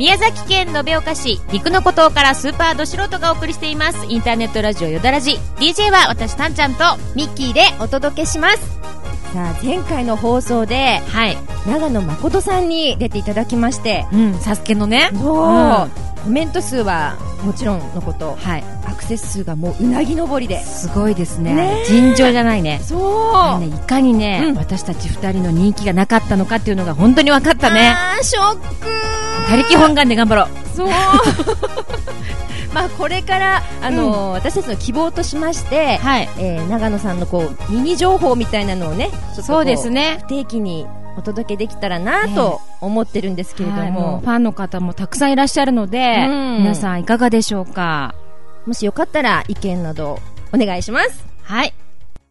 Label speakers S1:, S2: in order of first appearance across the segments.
S1: 宮崎県延岡市陸の孤島からスーパーど素人がお送りしていますインターネットラジオよだらじ。 DJ は私たんちゃんと
S2: ミッキーでお届けします。さあ前回の放送で、
S1: はい、
S2: 長野誠さんに出ていただきまして、
S1: サスケのね、
S2: コメント数はもちろんのこと、
S1: はい、
S2: アクセス数がもううなぎ登りです
S1: ごいですね。尋常じゃないね。
S2: そう、
S1: いかにね、私たち2人の人気がなかったのかっていうのが本当に分かったね。
S2: ショック。
S1: 他力本願で頑張ろう。
S2: そうまあこれから私たちの希望としまして、はい、長野さんのこうミニ情報みたいなのをね、ちょっと
S1: そうですね、
S2: 不定期にお届けできたらなと思ってるんですけれども、
S1: ファンの方もたくさんいらっしゃるので、皆さんいかがでしょうか。
S2: もしよかったら意見などお願いします。
S1: はい。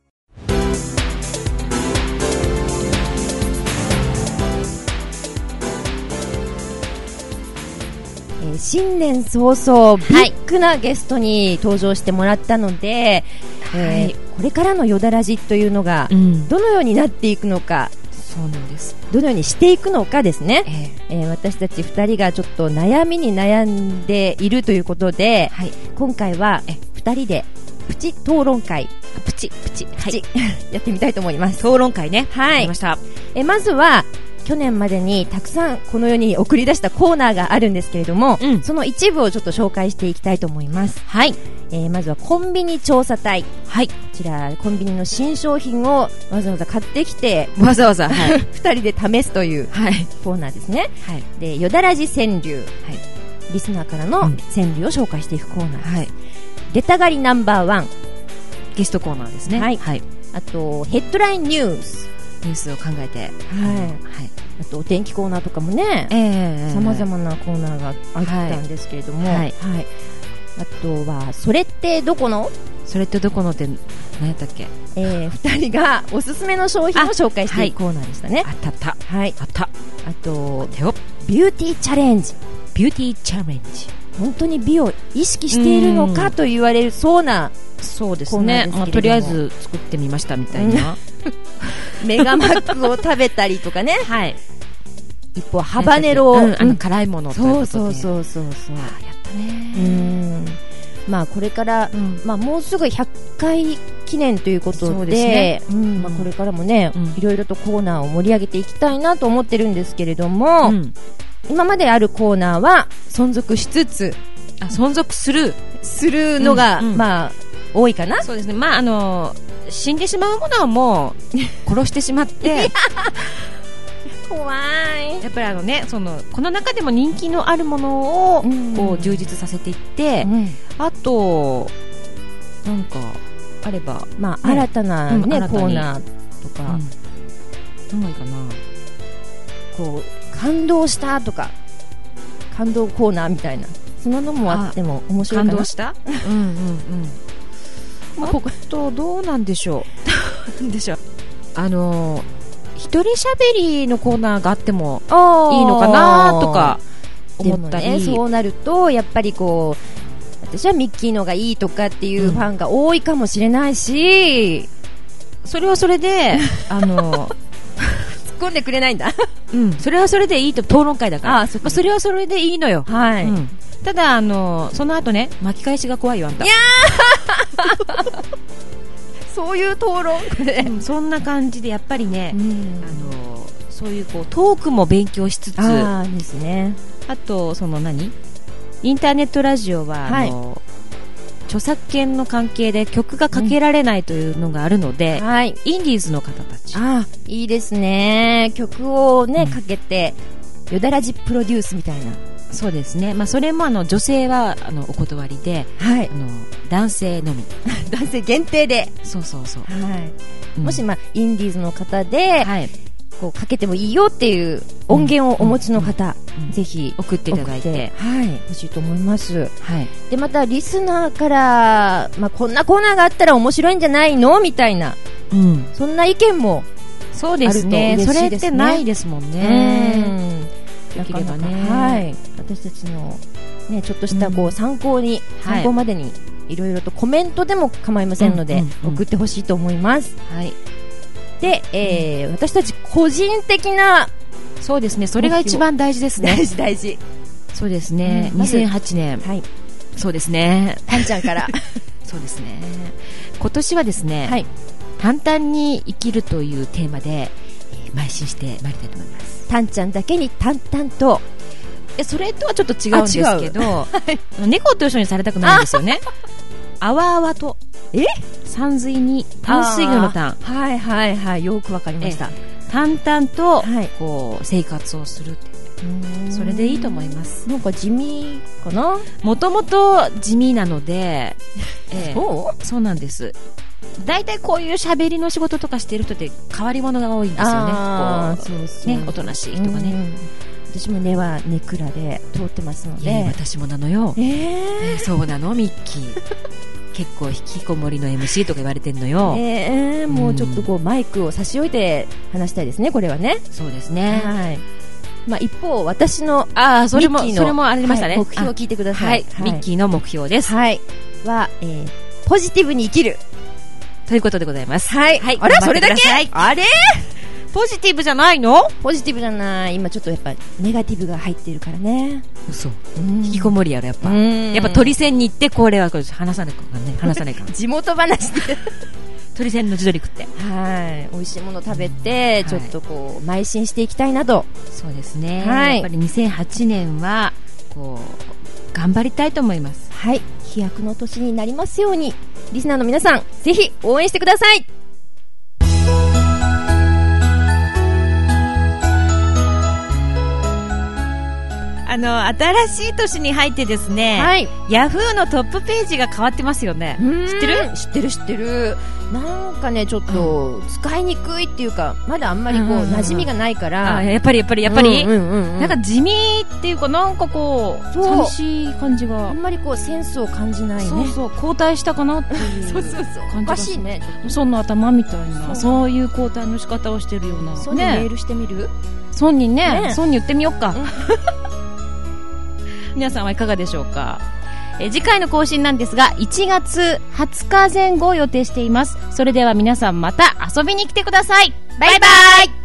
S2: 新年早々ビッグなゲストに登場してもらったので、これからのよだらじというのがどのようになっていくのか、
S1: そうなんです、
S2: どのようにしていくのかですね、私たち2人がちょっと悩みに悩んでいるということで、今回は2人でプチ討論会、プチやってみたいと思います。
S1: 討論会ね、
S2: はい、
S1: ました。
S2: まずは去年までにたくさんこの世に送り出したコーナーがあるんですけれども、その一部をちょっと紹介していきたいと思います。
S1: はい。
S2: まずはコンビニ調査隊。
S1: はい。
S2: こちらコンビニの新商品をわざわざ買ってきて、
S1: わざわざ、はい、
S2: 2人で試すというコーナーですね。はい。で、よだらじ川柳、はい、リスナーからの川柳を紹介していくコーナーです。はい。出たがりナンバーワン、
S1: ゲストコーナーですね。
S2: はい。はい、あとヘッドラインニュース
S1: を考えて、はい、
S2: あとお天気コーナーとかもね、様々なコーナーがあったんですけれども、はい、あとはそれってどこの？
S1: それってどこのって何やったっけ
S2: ？2人がおすすめの商品を紹介していくコーナーでしたね。
S1: あった。
S2: はい。
S1: あった。
S2: あとビューティーチャレンジ。
S1: ビューティーチャレンジ。
S2: 本当に美を意識しているのかと言われるそうな。
S1: そうですね。とりあえず作ってみましたみたいな。
S2: メガマックを食べたりとかね。
S1: はい。
S2: 一方ハバネロを、
S1: 辛いものということで。
S2: そう。
S1: やったね。
S2: まあこれから、まあもうすぐ100回記念ということで、まあこれからもね、いろいろとコーナーを盛り上げていきたいなと思ってるんですけれども、今まであるコーナーは存続しつつ、
S1: 存続する
S2: のが、まあ多いかな。
S1: そうですね。まあ死んでしまうものはもう殺してしまって
S2: 怖い。
S1: やっぱりね、この中でも人気のあるものをこう充実させていって、あとなんかあれば、
S2: まあ新たなね、コーナーとか、
S1: 何がいいかな、
S2: こう感動したとか、感動コーナーみたいな、そんなのもあっても面白いかな。
S1: 感動したあとどうなんでしょう一人しゃべりのコーナーがあってもいいのかなとか思ったり、
S2: でもね、そうなるとやっぱりこう、私はミッキーのがいいとかっていうファンが多いかもしれないし、
S1: それはそれで突っ
S2: 込んでくれないんだ
S1: それはそれでいいと、討論会だから、それはそれでいいのよ。
S2: はい、
S1: ただその後ね、巻き返しが怖いよ、あんた。いや
S2: そういう討論
S1: そんな感じでやっぱりね、そういうトークも勉強しつつ
S2: ですね。
S1: あとインターネットラジオは、著作権の関係で曲がかけられないというのがあるので、インディーズの方たち、
S2: いいですね。曲をね、かけてよだらじプロデュースみたいな。
S1: そうですね。まあそれも女性はお断りで、男性のみ
S2: 男性限定で、
S1: そう、
S2: もしインディーズの方で、こうかけてもいいよっていう音源をお持ちの方、ぜひ
S1: 送っていただいて
S2: 欲しいと思います。でまたリスナーから、こんなコーナーがあったら面白いんじゃないのみたいな、そんな意見も
S1: そうですね。それってないですもんね。できればね、
S2: 私たちの、ね、ちょっとしたこう参考までにいろいろとコメントでも構いませんので、送ってほしいと思います。で、私たち個人的な、
S1: そうですね、それが一番大事ですね。
S2: 大事
S1: そうですね、2008年、はい、そうですね、
S2: たんちゃんから
S1: そうですね、今年はですね、はい、簡単に生きるというテーマで、邁進してまいりたいと思います。
S2: たんちゃんだけに淡々と、
S1: それとはちょっと違うんですけど、はい、猫と一緒にされたくないんですよね。あわあわと山水に淡水魚の淡、
S2: はいはいはい、よくわかりました。
S1: 淡々とこう生活をするって、それでいいと思います。
S2: なんか地味かな。
S1: もともと地味なので、そうなんです。だいたいこういう喋りの仕事とかしてる人って変わり者が多いんですよね。そうそうね、おとなしい人がね。
S2: 私も根は根蔵で通ってますので。
S1: 私もなのよ。そうなのミッキー。結構引きこもりの MC とか言われてんのよ。
S2: もうちょっとこうマイクを差し置いて話したいですね、これはね。
S1: そうですね。
S2: はい。まあ、一方私の
S1: それもありましたね。
S2: 目標を聞いてください。
S1: ミッキーの目標です。
S2: はい。は、ポジティブに生きる
S1: ということでございます。
S2: はい。あれ、それだけ？あれ？
S1: ポジティブじゃないの？
S2: ポジティブじゃない。今ちょっとやっぱネガティブが入ってるからね。
S1: 嘘。引きこもりやろ、やっぱ。やっぱ鳥線に行って、これは話さないからね。話さないから。
S2: 地元話で。
S1: 鳥線の地鶏食って。
S2: はい。美味しいもの食べて、ちょっとこう、邁進していきたいなと。
S1: そうですね。はい。やっぱり2008年は、こう、頑張りたいと思います。
S2: はい。飛躍の年になりますように、リスナーの皆さん、ぜひ応援してください。
S1: 新しい年に入ってですね、はい、ヤフーのトップページが変わってますよね。知ってる？
S2: 知ってる。なんかね、ちょっと使いにくいっていうか、まだあんまりこう馴染みがないから。
S1: やっぱりなんか地味っていうか、なんかこう寂しい感じが、
S2: あんまりこうセンスを感じないね。
S1: そう交代したかなっていう感じが
S2: おかしいね。
S1: 孫の頭みたいな、そういう交代の仕方をしてるような。
S2: 孫にメールしてみる？
S1: 孫にね、孫に言ってみよっか。皆さんはいかがでしょうか。次回の更新なんですが、1月20日前後を予定しています。それでは皆さんまた遊びに来てください。バイバイ。